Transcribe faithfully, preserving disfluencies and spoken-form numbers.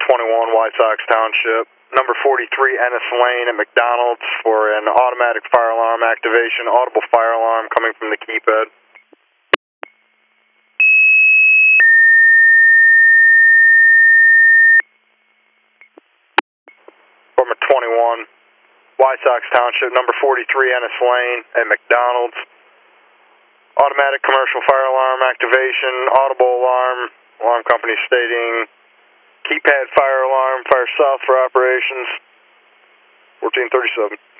twenty-one, White Sox Township. Number forty-three, Ennis Lane at McDonald's for an automatic fire alarm activation. Audible fire alarm coming from the keypad. Number twenty-one, White Sox Township. Number forty-three, Ennis Lane at McDonald's. Automatic commercial fire alarm activation. Audible alarm. Alarm company stating keypad fire alarm, fire south for operations. fourteen thirty-seven.